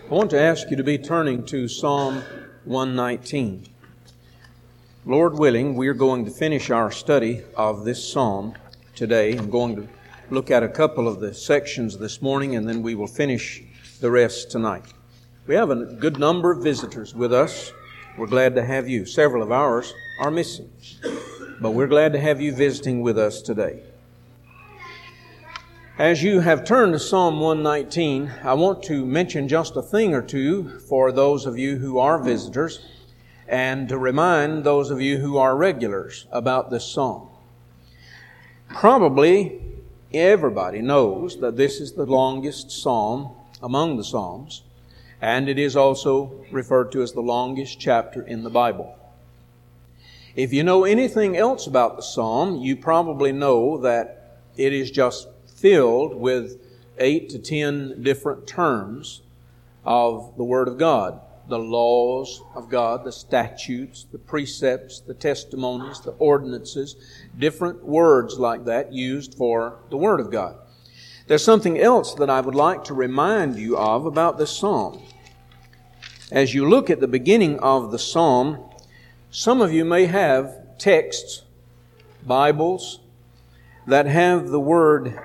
I want to ask you to be turning to Psalm 119. Lord willing, we are going to finish our study of this psalm today. I'm going to look at a couple of the sections this morning, and then we will finish the rest tonight. We have a good number of visitors with us. We're glad to have you. Several of ours are missing, but we're glad to have you visiting with us today. As you have turned to Psalm 119, I want to mention just a thing or two for those of you who are visitors and to remind those of you who are regulars about this psalm. Probably everybody knows that this is the longest psalm among the psalms, and it is also referred to as the longest chapter in the Bible. If you know anything else about the psalm, you probably know that it is just filled with 8 to 10 different terms of the Word of God. The laws of God, the statutes, the precepts, the testimonies, the ordinances, different words like that used for the Word of God. There's something else that I would like to remind you of about this psalm. As you look at the beginning of the psalm, some of you may have texts, Bibles, that have the word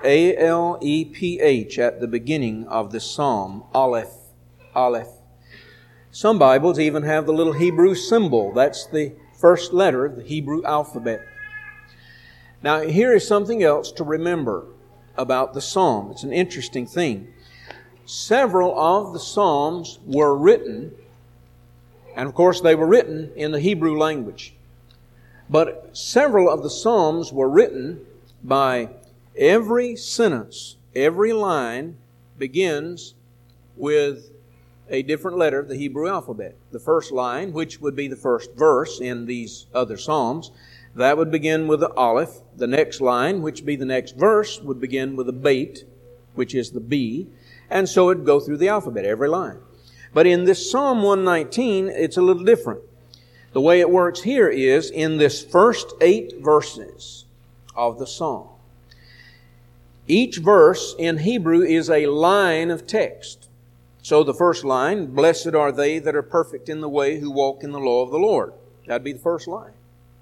Aleph at the beginning of the psalm. Aleph, Aleph. Some Bibles even have the little Hebrew symbol. That's the first letter of the Hebrew alphabet. Now, here is something else to remember about the psalm. It's an interesting thing. Several of the psalms were written, and of course they were written in the Hebrew language. But several of the psalms were written by every sentence, every line begins with a different letter of the Hebrew alphabet. The first line, which would be the first verse in these other psalms, that would begin with the Aleph. The next line, which would be the next verse, would begin with a Beit, which is the B. And so it would go through the alphabet, every line. But in this Psalm 119, it's a little different. The way it works here is, in this first 8 verses of the psalm, each verse in Hebrew is a line of text. So the first line, blessed are they that are perfect in the way who walk in the law of the Lord. That'd be the first line.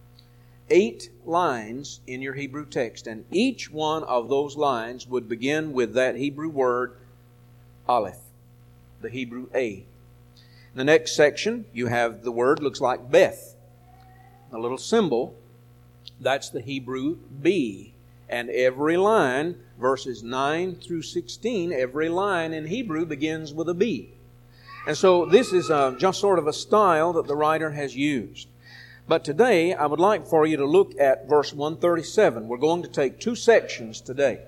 8 lines in your Hebrew text, and each one of those lines would begin with that Hebrew word Aleph, the Hebrew A. In the next section, you have the word, looks like Beth, a little symbol. That's the Hebrew B. And every line, verses 9 through 16, every line in Hebrew begins with a B. And so this is just sort of a style that the writer has used. But today, I would like for you to look at verse 137. We're going to take 2 sections today.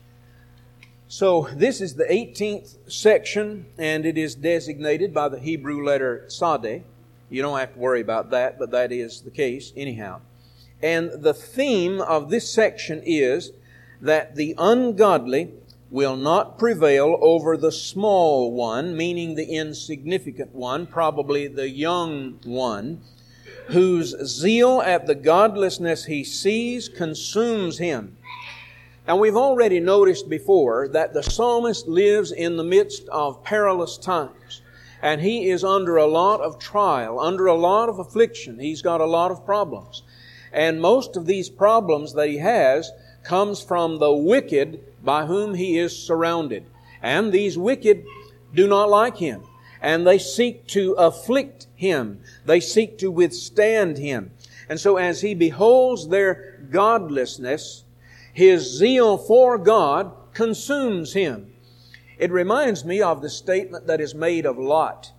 So this is the 18th section, and it is designated by the Hebrew letter Tzadeh. You don't have to worry about that, but that is the case anyhow. And the theme of this section is that the ungodly will not prevail over the small one, meaning the insignificant one, probably the young one, whose zeal at the godlessness he sees consumes him. Now, we've already noticed before that the psalmist lives in the midst of perilous times, and he is under a lot of trial, under a lot of affliction. He's got a lot of problems. And most of these problems that he has comes from the wicked by whom he is surrounded. And these wicked do not like him. And they seek to afflict him. They seek to withstand him. And so as he beholds their godlessness, his zeal for God consumes him. It reminds me of the statement that is made of Lot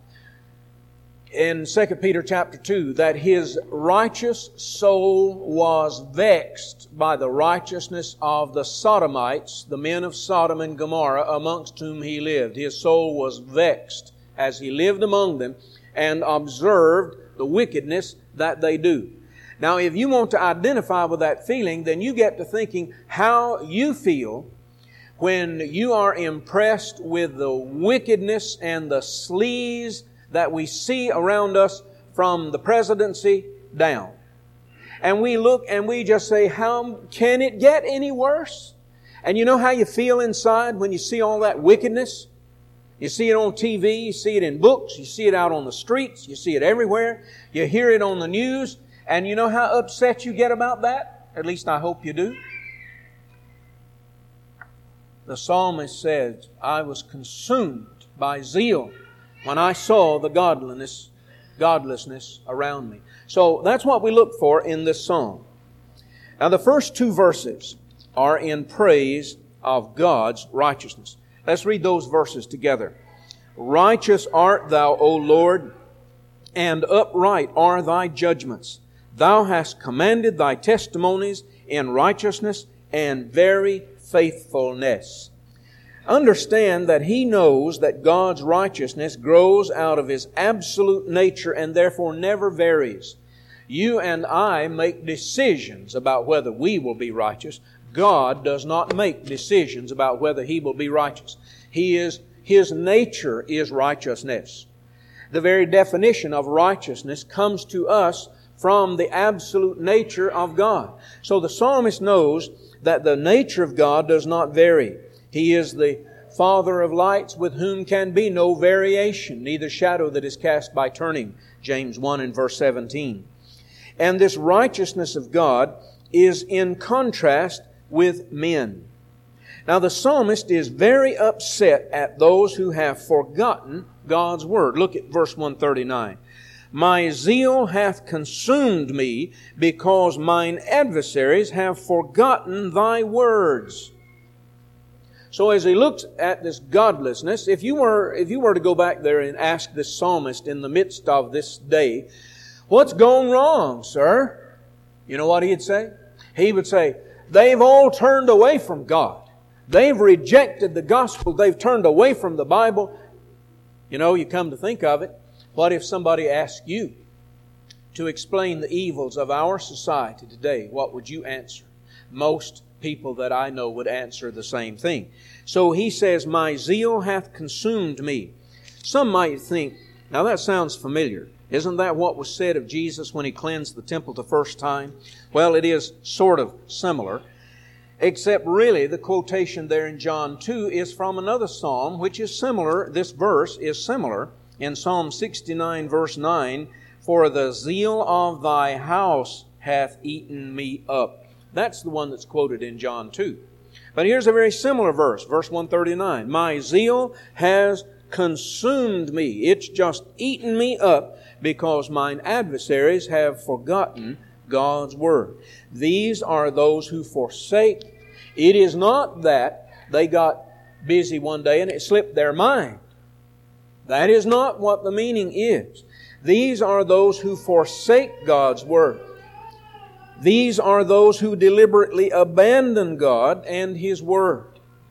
in 2 Peter chapter 2, that his righteous soul was vexed by the righteousness of the Sodomites, the men of Sodom and Gomorrah, amongst whom he lived. His soul was vexed as he lived among them and observed the wickedness that they do. Now, if you want to identify with that feeling, then you get to thinking how you feel when you are impressed with the wickedness and the sleaze that we see around us from the presidency down. And we look and we just say, how can it get any worse? And you know how you feel inside when you see all that wickedness? You see it on TV, you see it in books, you see it out on the streets, you see it everywhere, you hear it on the news, and you know how upset you get about that? At least I hope you do. The psalmist says, I was consumed by zeal when I saw the godlessness around me. So that's what we look for in this psalm. Now the first two verses are in praise of God's righteousness. Let's read those verses together. Righteous art Thou, O Lord, and upright are Thy judgments. Thou hast commanded Thy testimonies in righteousness and very faithfulness. Understand that he knows that God's righteousness grows out of His absolute nature and therefore never varies. You and I make decisions about whether we will be righteous. God does not make decisions about whether He will be righteous. His nature is righteousness. The very definition of righteousness comes to us from the absolute nature of God. So the psalmist knows that the nature of God does not vary. He is the Father of lights with whom can be no variation, neither shadow that is cast by turning. James 1 and verse 17. And this righteousness of God is in contrast with men. Now the psalmist is very upset at those who have forgotten God's Word. Look at verse 139. My zeal hath consumed me because mine adversaries have forgotten Thy words. So as he looks at this godlessness, if you were to go back there and ask this psalmist in the midst of this day, what's gone wrong, sir? You know what he'd say? He would say, they've all turned away from God. They've rejected the gospel. They've turned away from the Bible. You know, you come to think of it, what if somebody asked you to explain the evils of our society today? What would you answer? Most people that I know would answer the same thing. So he says, my zeal hath consumed me. Some might think, now that sounds familiar. Isn't that what was said of Jesus when He cleansed the temple the first time? Well, it is sort of similar. Except really the quotation there in John 2 is from another psalm which is similar. This verse is similar in Psalm 69 verse 9. For the zeal of Thy house hath eaten me up. That's the one that's quoted in John 2. But here's a very similar verse, verse 139. My zeal has consumed me. It's just eaten me up because mine adversaries have forgotten God's Word. These are those who forsake. It is not that they got busy one day and it slipped their mind. That is not what the meaning is. These are those who forsake God's Word. These are those who deliberately abandon God and His Word.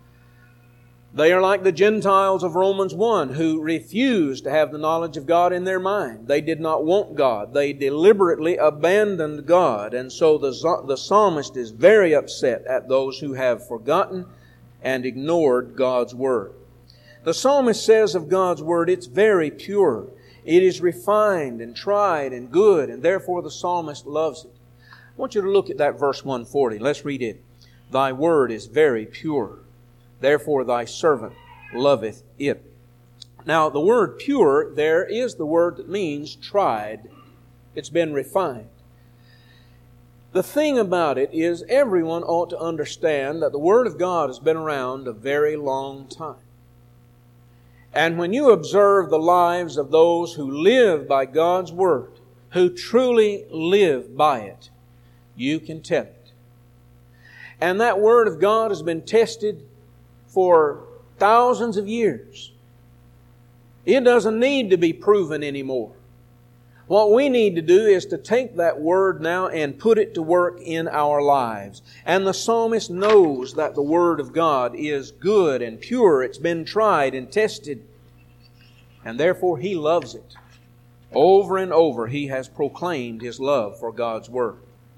They are like the Gentiles of Romans 1 who refused to have the knowledge of God in their mind. They did not want God. They deliberately abandoned God. And so the psalmist is very upset at those who have forgotten and ignored God's Word. The psalmist says of God's Word, it's very pure. It is refined and tried and good, and therefore the psalmist loves it. I want you to look at that verse 140. Let's read it. Thy Word is very pure. Therefore Thy servant loveth it. Now the word pure there is the word that means tried. It's been refined. The thing about it is everyone ought to understand that the Word of God has been around a very long time. And when you observe the lives of those who live by God's Word, who truly live by it, you can tell it. And that Word of God has been tested for thousands of years. It doesn't need to be proven anymore. What we need to do is to take that Word now and put it to work in our lives. And the psalmist knows that the Word of God is good and pure. It's been tried and tested. And therefore he loves it. Over and over he has proclaimed his love for God's Word.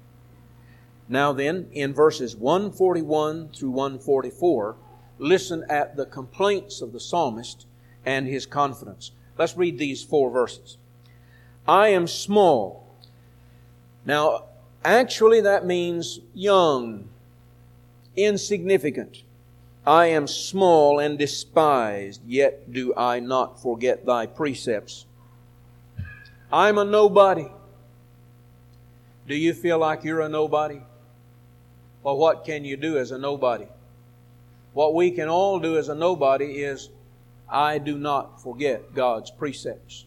Now then, in verses 141 through 144, listen at the complaints of the psalmist and his confidence. Let's read these 4 verses. I am small. Now, actually that means young, insignificant. I am small and despised, yet do I not forget Thy precepts. I'm a nobody. Do you feel like you're a nobody? Well, what can you do as a nobody? What we can all do as a nobody is, I do not forget God's precepts.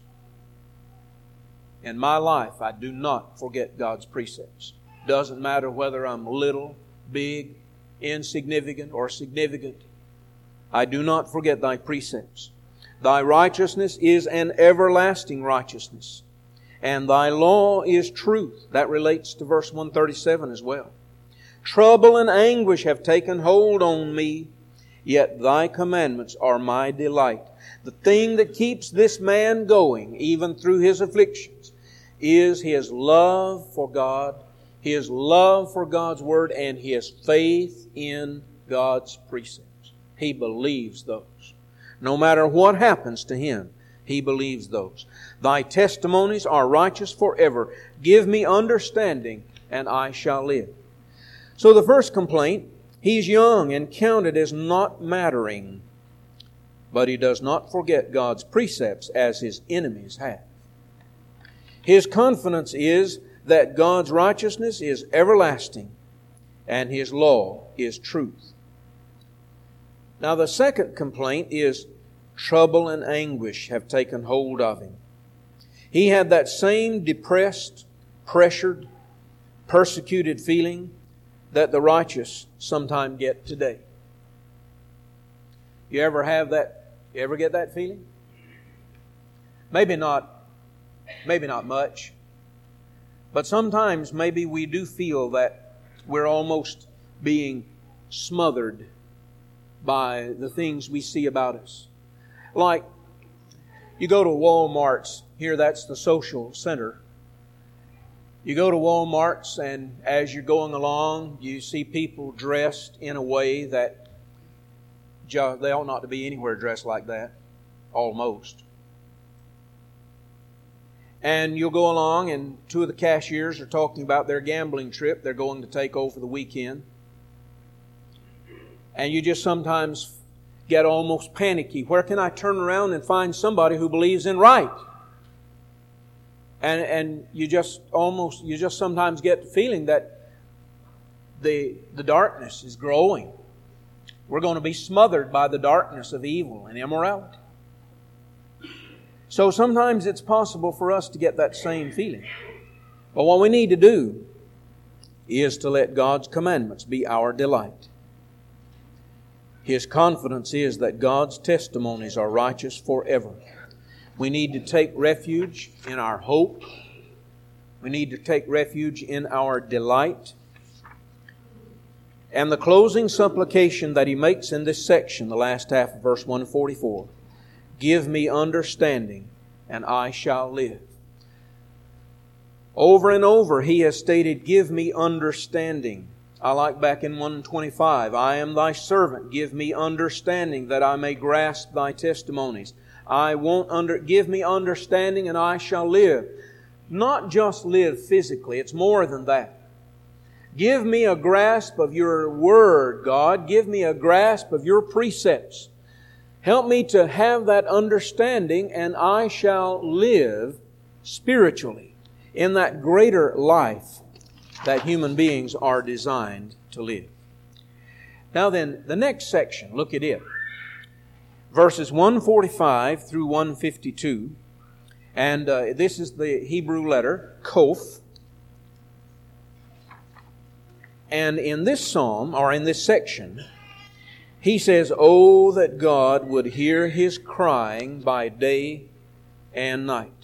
In my life, I do not forget God's precepts. Doesn't matter whether I'm little, big, insignificant, or significant. I do not forget Thy precepts. Thy righteousness is an everlasting righteousness, and Thy law is truth. That relates to verse 137 as well. Trouble and anguish have taken hold on me, yet Thy commandments are my delight. The thing that keeps this man going, even through his afflictions, is his love for God, his love for God's Word, and his faith in God's precepts. He believes those. No matter what happens to him, he believes those. Thy testimonies are righteous forever. Give me understanding, and I shall live. So the first complaint, he's young and counted as not mattering, but he does not forget God's precepts as his enemies have. His confidence is that God's righteousness is everlasting and His law is truth. Now the second complaint is trouble and anguish have taken hold of him. He had that same depressed, pressured, persecuted feeling that the righteous sometimes get today. You ever have that? You ever get that feeling? Maybe not much. But sometimes maybe we do feel that we're almost being smothered by the things we see about us. Like, you go to Walmart's, here that's the social center. You go to Walmart's, and as you're going along, you see people dressed in a way that they ought not to be anywhere dressed like that, almost. And you'll go along, and two of the cashiers are talking about their gambling trip they're going to take over the weekend. And you just sometimes get almost panicky. Where can I turn around and find somebody who believes in right? And you just sometimes get the feeling that the darkness is growing. We're going to be smothered by the darkness of evil and immorality. So sometimes it's possible for us to get that same feeling. But what we need to do is to let God's commandments be our delight. His confidence is that God's testimonies are righteous forever. We need to take refuge in our hope. We need to take refuge in our delight. And the closing supplication that he makes in this section, the last half of verse 144, give me understanding, and I shall live. Over and over he has stated, give me understanding. I like back in 125, I am thy servant, give me understanding that I may grasp thy testimonies. Give me understanding and I shall live. Not just live physically, it's more than that. Give me a grasp of your Word, God. Give me a grasp of your precepts. Help me to have that understanding, and I shall live spiritually in that greater life that human beings are designed to live. Now then, the next section, look at it. Verses 145 through 152. And this is the Hebrew letter, Kof. And in this psalm, or in this section, he says, oh, that God would hear his crying by day and night.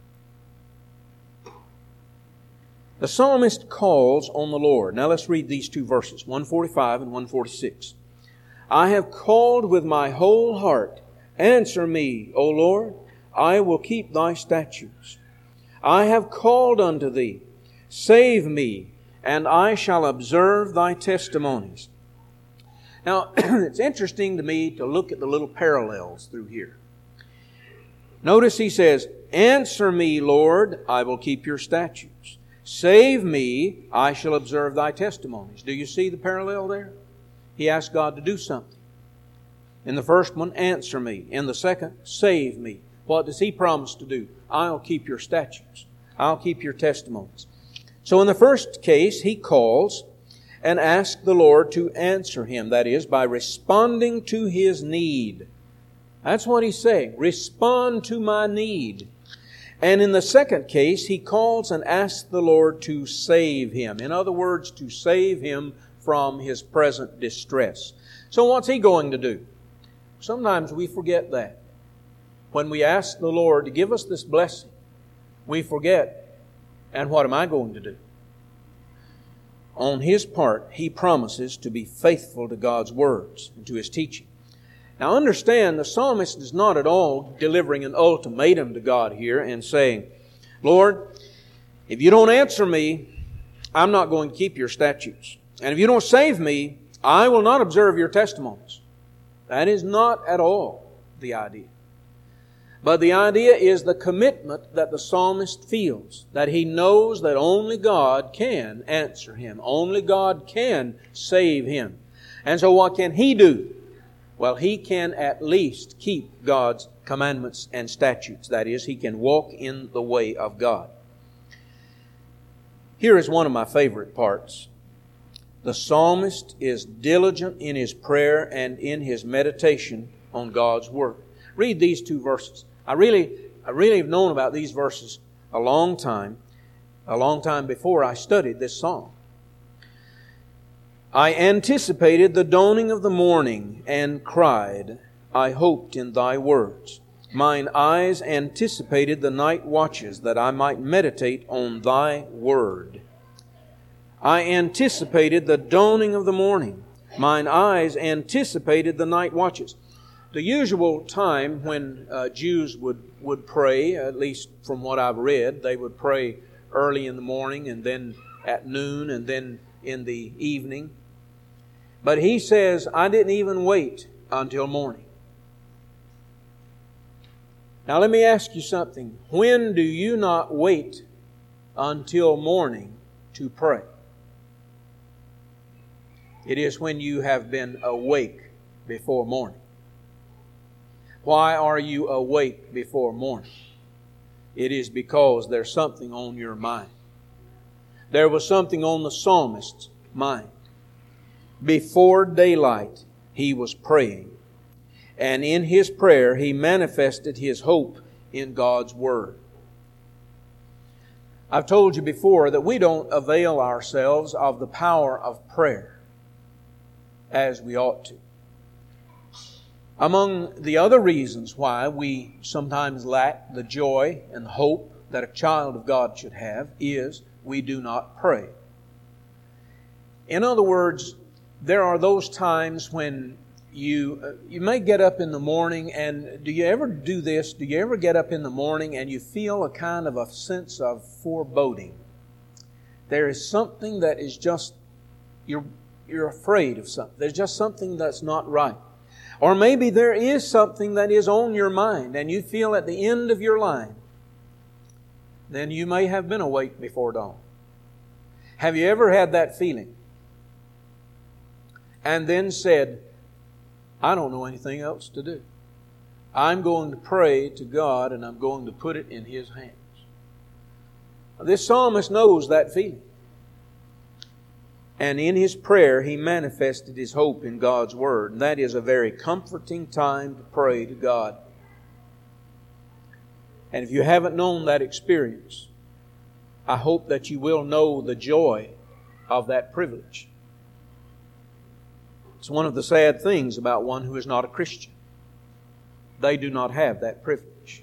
The psalmist calls on the Lord. Now let's read these two verses, 145 and 146. I have called with my whole heart. Answer me, O Lord. I will keep thy statutes. I have called unto thee. Save me, and I shall observe thy testimonies. Now, it's interesting to me to look at the little parallels through here. Notice he says, answer me, Lord, I will keep your statutes. Save me, I shall observe thy testimonies. Do you see the parallel there? He asked God to do something. In the first one, answer me. In the second, save me. What does He promise to do? I'll keep your statutes. I'll keep your testimonies. So in the first case, he calls and asks the Lord to answer him. That is, by responding to his need. That's what he's saying. Respond to my need. And in the second case, he calls and asks the Lord to save him. In other words, to save him from his present distress. So what's he going to do? Sometimes we forget that. When we ask the Lord to give us this blessing, we forget, and what am I going to do? On His part, He promises to be faithful to God's words and to His teaching. Now understand, the psalmist is not at all delivering an ultimatum to God here and saying, Lord, if you don't answer me, I'm not going to keep your statutes. And if you don't save me, I will not observe your testimonies. That is not at all the idea. But the idea is the commitment that the psalmist feels, that he knows that only God can answer him. Only God can save him. And so what can he do? Well, he can at least keep God's commandments and statutes. That is, he can walk in the way of God. Here is one of my favorite parts. The psalmist is diligent in his prayer and in his meditation on God's Word. Read these two verses. I really have known about these verses a long time before I studied this psalm. I anticipated the dawning of the morning and cried, I hoped in Thy words. Mine eyes anticipated the night watches that I might meditate on Thy word. I anticipated the dawning of the morning. Mine eyes anticipated the night watches. The usual time when Jews would pray, at least from what I've read, they would pray early in the morning and then at noon and then in the evening. But he says, I didn't even wait until morning. Now let me ask you something. When do you not wait until morning to pray? It is when you have been awake before morning. Why are you awake before morning? It is because there's something on your mind. There was something on the psalmist's mind. Before daylight, he was praying. And in his prayer, he manifested his hope in God's Word. I've told you before that we don't avail ourselves of the power of prayer as we ought to. Among the other reasons why we sometimes lack the joy and hope that a child of God should have is we do not pray. In other words, there are those times when you may get up in the morning, and do you ever do this? Do you ever get up in the morning and you feel a kind of a sense of foreboding? There is something that is just, you're afraid of something. There's just something that's not right. Or maybe there is something that is on your mind and you feel at the end of your line. Then you may have been awake before dawn. Have you ever had that feeling? And then said, I don't know anything else to do. I'm going to pray to God and I'm going to put it in His hands. This psalmist knows that feeling. And in his prayer, he manifested his hope in God's Word. And that is a very comforting time to pray to God. And if you haven't known that experience, I hope that you will know the joy of that privilege. It's one of the sad things about one who is not a Christian. They do not have that privilege.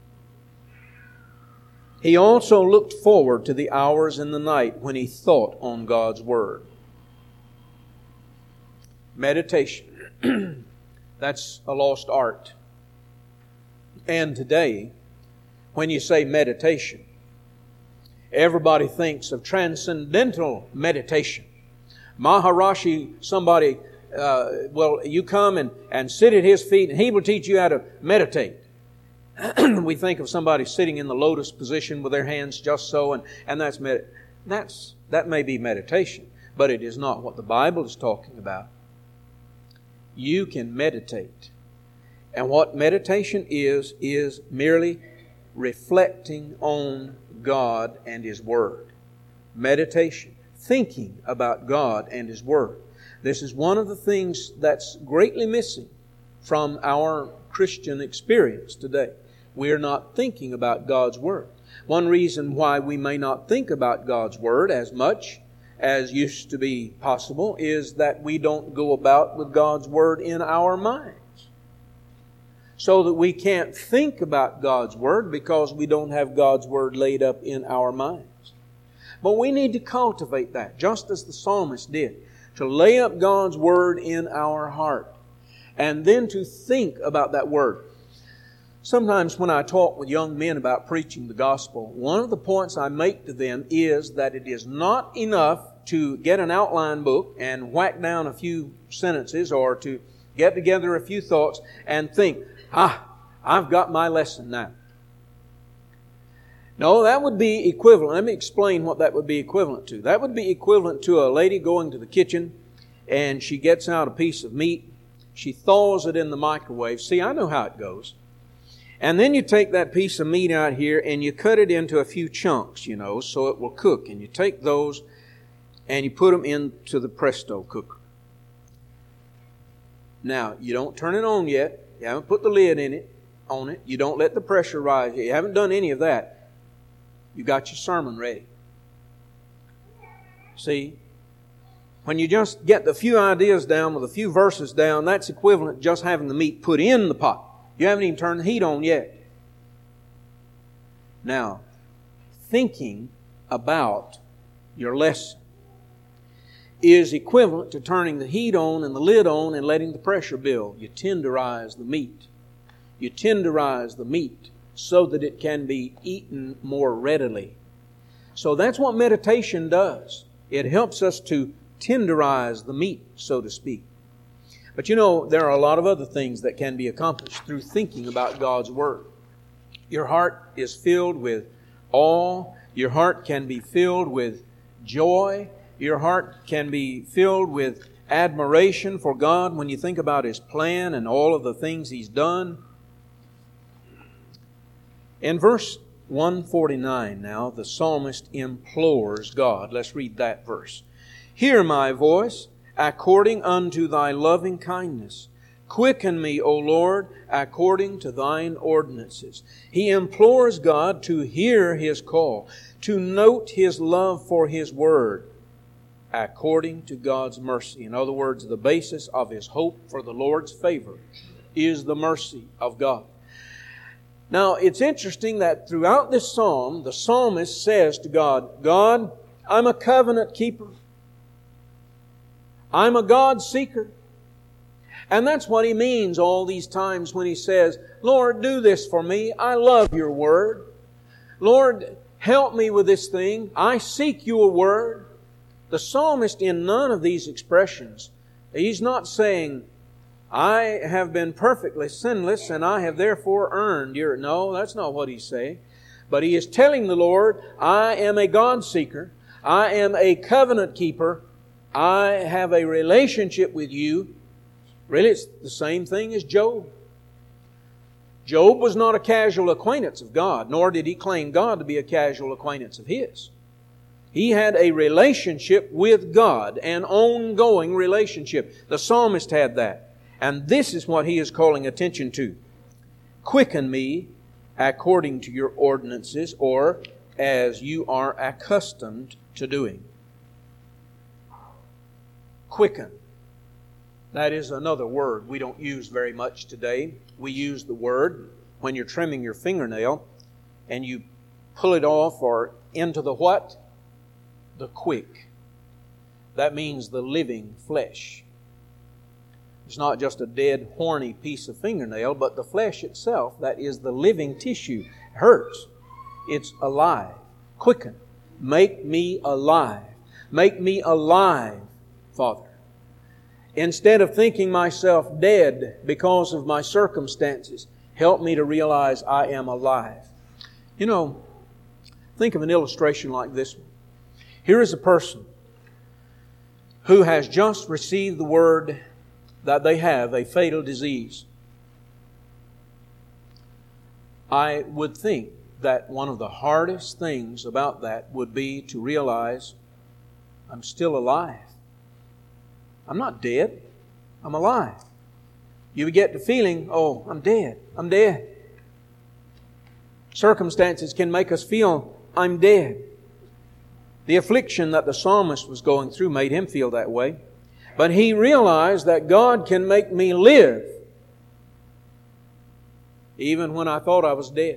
He also looked forward to the hours in the night when he thought on God's Word. Meditation. That's a lost art. And today, when you say meditation, everybody thinks of transcendental meditation. Maharishi, somebody, you come and sit at his feet and he will teach you how to meditate. We think of somebody sitting in the lotus position with their hands just so, and that may be meditation, but it is not what the Bible is talking about. You can meditate And what meditation is merely reflecting on God and His Word. Meditation, thinking about God and His Word. This is one of the things that's greatly missing from our Christian experience today. We are not thinking about God's Word. One reason why we may not think about God's Word as much as used to be possible is that we don't go about with God's Word in our minds. So that we can't think about God's Word because we don't have God's Word laid up in our minds. But we need to cultivate that, just as the psalmist did, to lay up God's Word in our heart and then to think about that Word. Sometimes when I talk with young men about preaching the gospel, one of the points I make to them is that it is not enough to get an outline book and whack down a few sentences or to get together a few thoughts and think, I've got my lesson now. No, that would be equivalent. Let me explain what that would be equivalent to. That would be equivalent to a lady going to the kitchen and she gets out a piece of meat. She thaws it in the microwave. See, I know how it goes. And then you take that piece of meat out here and you cut it into a few chunks, so it will cook. And you take those and you put them into the Presto cooker. Now, you don't turn it on yet. You haven't put the lid on it. You don't let the pressure rise. You haven't done any of that. You got your sermon ready. See, when you just get the few ideas down with a few verses down, that's equivalent to just having the meat put in the pot. You haven't even turned the heat on yet. Now, thinking about your lesson is equivalent to turning the heat on and the lid on and letting the pressure build. You tenderize the meat. You tenderize the meat so that it can be eaten more readily. So that's what meditation does. It helps us to tenderize the meat, so to speak. But there are a lot of other things that can be accomplished through thinking about God's Word. Your heart is filled with awe. Your heart can be filled with joy. Your heart can be filled with admiration for God when you think about His plan and all of the things He's done. In verse 149 now, the psalmist implores God. Let's read that verse. Hear my voice, according unto Thy loving kindness. Quicken me, O Lord, according to Thine ordinances. He implores God to hear His call, to note His love for His Word, according to God's mercy. In other words, the basis of his hope for the Lord's favor is the mercy of God. Now, it's interesting that throughout this psalm, the psalmist says to God, God, I'm a covenant keeper. I'm a God seeker. And that's what he means all these times when he says, Lord, do this for me. I love your word. Lord, help me with this thing. I seek your word. The psalmist, in none of these expressions, he's not saying, I have been perfectly sinless and I have therefore earned your... No, that's not what he's saying. But he is telling the Lord, I am a God seeker. I am a covenant keeper. I have a relationship with you. Really, it's the same thing as Job. Job was not a casual acquaintance of God, nor did he claim God to be a casual acquaintance of his. He had a relationship with God, an ongoing relationship. The psalmist had that. And this is what he is calling attention to. Quicken me according to your ordinances, or as you are accustomed to doing. Quicken. That is another word we don't use very much today. We use the word when you're trimming your fingernail and you pull it off or into the what? The quick. That means the living flesh. It's not just a dead, horny piece of fingernail, but the flesh itself, that is the living tissue. It hurts. It's alive. Quicken. Make me alive. Make me alive, Father. Instead of thinking myself dead because of my circumstances, help me to realize I am alive. Think of an illustration like this one. Here is a person who has just received the word that they have a fatal disease. I would think that one of the hardest things about that would be to realize I'm still alive. I'm not dead. I'm alive. You get the feeling, oh, I'm dead. I'm dead. Circumstances can make us feel I'm dead. The affliction that the psalmist was going through made him feel that way. But he realized that God can make me live even when I thought I was dead.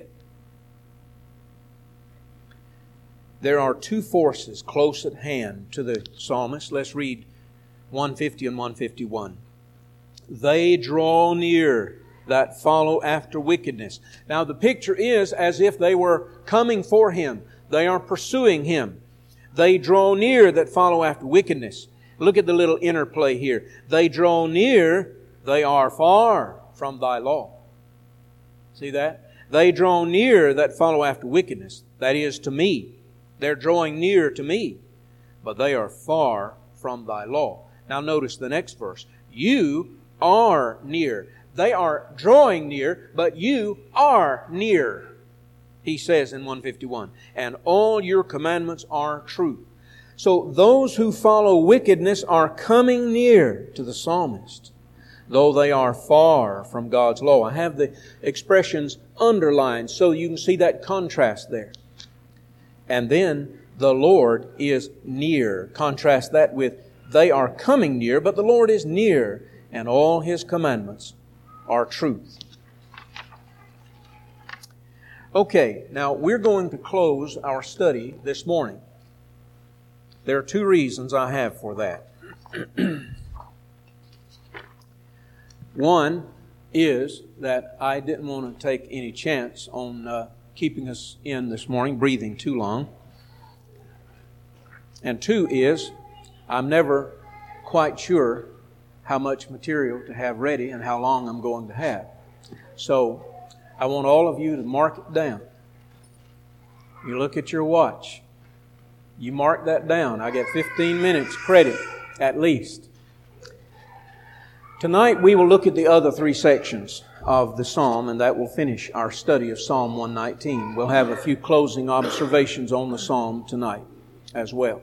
There are two forces close at hand to the psalmist. Let's read 150 and 151. They draw near that follow after wickedness. Now the picture is as if they were coming for him. They are pursuing him. They draw near that follow after wickedness. Look at the little interplay here. They draw near, they are far from thy law. See that? They draw near that follow after wickedness. That is to me. They're drawing near to me. But they are far from thy law. Now notice the next verse. You are near. They are drawing near, but you are near. He says in 151, and all your commandments are true. So those who follow wickedness are coming near to the psalmist, though they are far from God's law. I have the expressions underlined so you can see that contrast there. And then the Lord is near. Contrast that with they are coming near, but the Lord is near, and all His commandments are truth. Okay, now we're going to close our study this morning. There are two reasons I have for that. One is that I didn't want to take any chance on keeping us in this morning, breathing too long. And two is, I'm never quite sure how much material to have ready and how long I'm going to have. So, I want all of you to mark it down. You look at your watch. You mark that down. I get 15 minutes credit, at least. Tonight we will look at the other three sections of the Psalm, and that will finish our study of Psalm 119. We'll have a few closing observations on the Psalm tonight as well.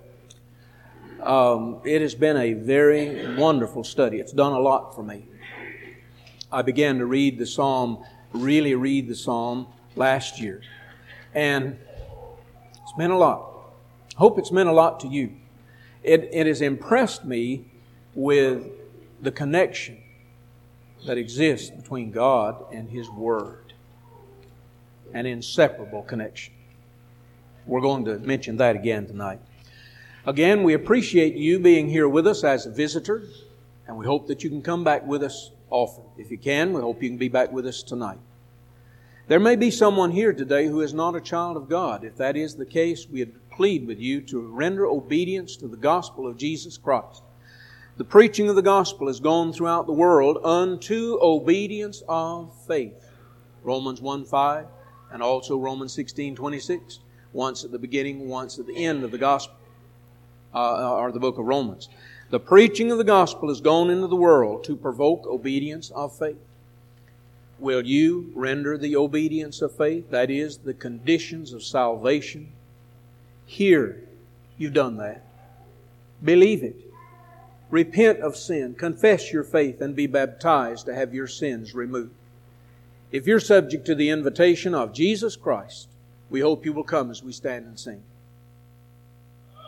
It has been a very wonderful study. It's done a lot for me. I began to read the Psalm last year. And it's meant a lot. I hope it's meant a lot to you. It has impressed me with the connection that exists between God and His Word. An inseparable connection. We're going to mention that again tonight. Again, we appreciate you being here with us as a visitor, and we hope that you can come back with us often. If you can, we hope you can be back with us tonight. There may be someone here today who is not a child of God. If that is the case, we plead with you to render obedience to the gospel of Jesus Christ. The preaching of the gospel has gone throughout the world unto obedience of faith. Romans 1:5 and also Romans 16:26. Once at the beginning, once at the end of the gospel, or the book of Romans. The preaching of the gospel has gone into the world to provoke obedience of faith. Will you render the obedience of faith? That is, the conditions of salvation. Here, you've done that. Believe it. Repent of sin. Confess your faith and be baptized to have your sins removed. If you're subject to the invitation of Jesus Christ, we hope you will come as we stand and sing.